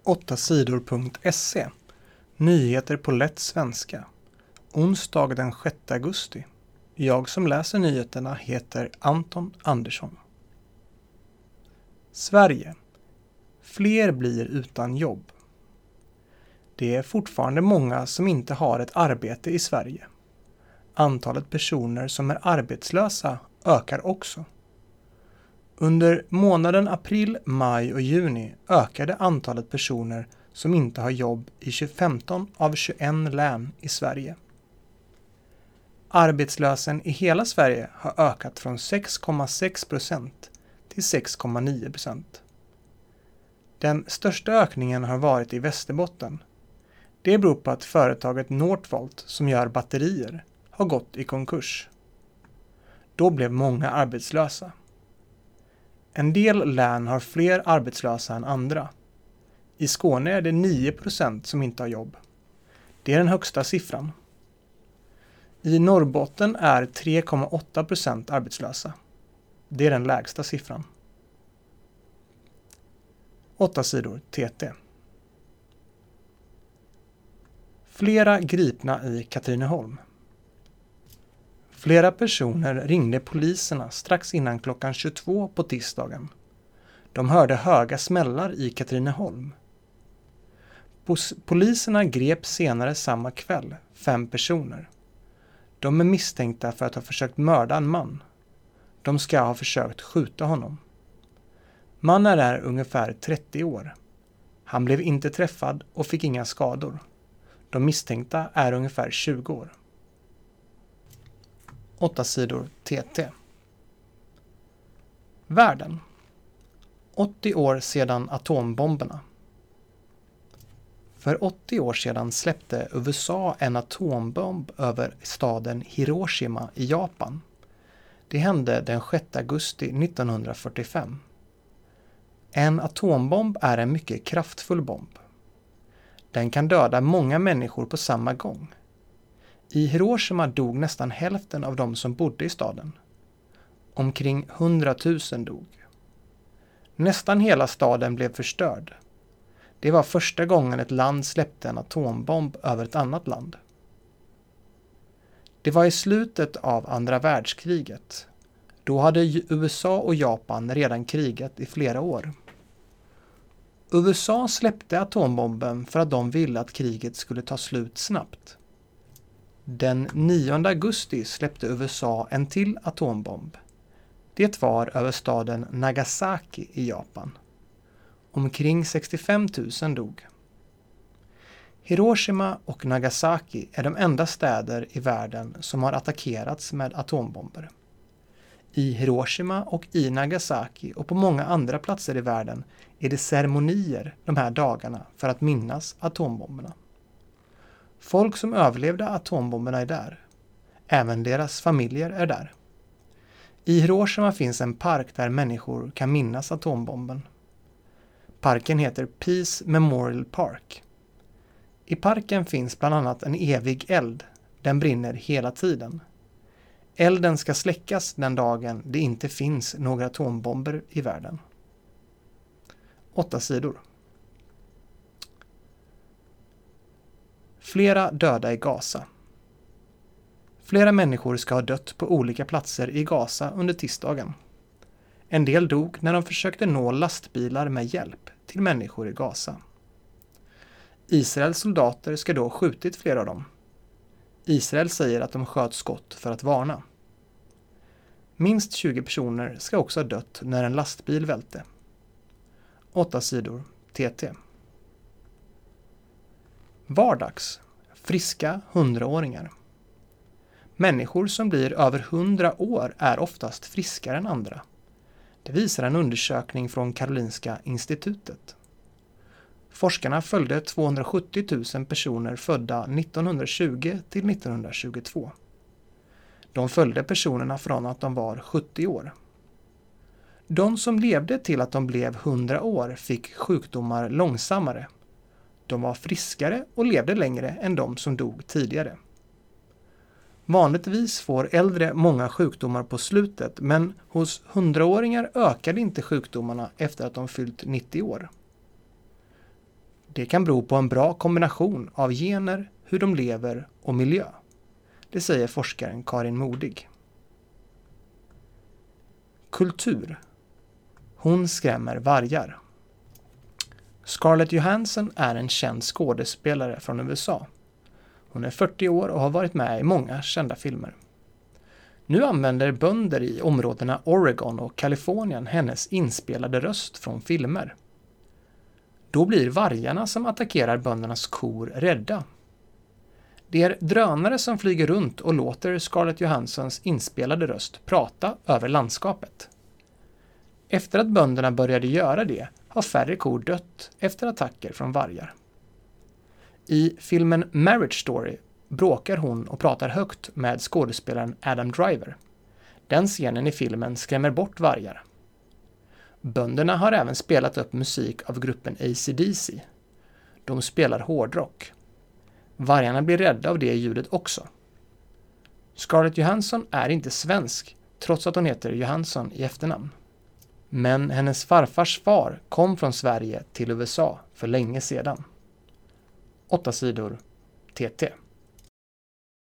8sidor.se. Nyheter på lätt svenska. Onsdag den 6 augusti. Jag som läser nyheterna heter Anton Andersson. Sverige. Fler blir utan jobb. Det är fortfarande många som inte har ett arbete i Sverige. Antalet personer som är arbetslösa ökar också. Under månaden april, maj och juni ökade antalet personer som inte har jobb i 15 av 21 län i Sverige. Arbetslösheten i hela Sverige har ökat från 6,6% till 6,9%. Den största ökningen har varit i Västerbotten. Det beror på att företaget Northvolt som gör batterier har gått i konkurs. Då blev många arbetslösa. En del län har fler arbetslösa än andra. I Skåne är det 9% som inte har jobb. Det är den högsta siffran. I Norrbotten är 3,8% arbetslösa. Det är den lägsta siffran. 8 sidor TT. Flera gripna i Katrineholm. Flera personer ringde poliserna strax innan klockan 22 på tisdagen. De hörde höga smällar i Katrineholm. Poliserna grep senare samma kväll 5 personer. De är misstänkta för att ha försökt mörda en man. De ska ha försökt skjuta honom. Mannen är ungefär 30 år. Han blev inte träffad och fick inga skador. De misstänkta är ungefär 20 år. 8 sidor TT. Världen. 80 år sedan atombomberna. För 80 år sedan släppte USA en atombomb över staden Hiroshima i Japan. Det hände den 6 augusti 1945. En atombomb är en mycket kraftfull bomb. Den kan döda många människor på samma gång. I Hiroshima dog nästan hälften av de som bodde i staden. Omkring 100 000 dog. Nästan hela staden blev förstörd. Det var första gången ett land släppte en atombomb över ett annat land. Det var i slutet av andra världskriget. Då hade USA och Japan redan krigat i flera år. USA släppte atombomben för att de ville att kriget skulle ta slut snabbt. Den 9 augusti släppte USA en till atombomb. Det var över staden Nagasaki i Japan. Omkring 65 000 dog. Hiroshima och Nagasaki är de enda städer i världen som har attackerats med atombomber. I Hiroshima och i Nagasaki och på många andra platser i världen är det ceremonier de här dagarna för att minnas atombomberna. Folk som överlevde atombomberna är där. Även deras familjer är där. I Hiroshima finns en park där människor kan minnas atombomben. Parken heter Peace Memorial Park. I parken finns bland annat en evig eld. Den brinner hela tiden. Elden ska släckas den dagen det inte finns några atombomber i världen. 8 sidor. Flera döda i Gaza. Flera människor ska ha dött på olika platser i Gaza under tisdagen. En del dog när de försökte nå lastbilar med hjälp till människor i Gaza. Israels soldater ska då ha skjutit flera av dem. Israel säger att de sköt skott för att varna. Minst 20 personer ska också ha dött när en lastbil välte. 8 sidor TT. Vardags. Friska 100-åringar. Människor som blir över 100 år är oftast friskare än andra. Det visar en undersökning från Karolinska institutet. Forskarna följde 270 000 personer födda 1920 till 1922. De följde personerna från att de var 70 år. De som levde till att de blev 100 år fick sjukdomar långsammare. De var friskare och levde längre än de som dog tidigare. Vanligtvis får äldre många sjukdomar på slutet, men hos 100-åringar ökade inte sjukdomarna efter att de fyllt 90 år. Det kan bero på en bra kombination av gener, hur de lever och miljö. Det säger forskaren Karin Modig. Kultur. Hon skrämmer vargar. Scarlett Johansson är en känd skådespelare från USA. Hon är 40 år och har varit med i många kända filmer. Nu använder bönder i områdena Oregon och Kalifornien hennes inspelade röst från filmer. Då blir vargarna som attackerar böndernas kor rädda. Det är drönare som flyger runt och låter Scarlett Johanssons inspelade röst prata över landskapet. Efter att bönderna började göra det har färre kor dött efter attacker från vargar. I filmen Marriage Story bråkar hon och pratar högt med skådespelaren Adam Driver. Den scenen i filmen skrämmer bort vargar. Bönderna har även spelat upp musik av gruppen AC/DC. De spelar hårdrock. Vargarna blir rädda av det ljudet också. Scarlett Johansson är inte svensk, trots att hon heter Johansson i efternamn. Men hennes farfars far kom från Sverige till USA för länge sedan. 8 sidor TT.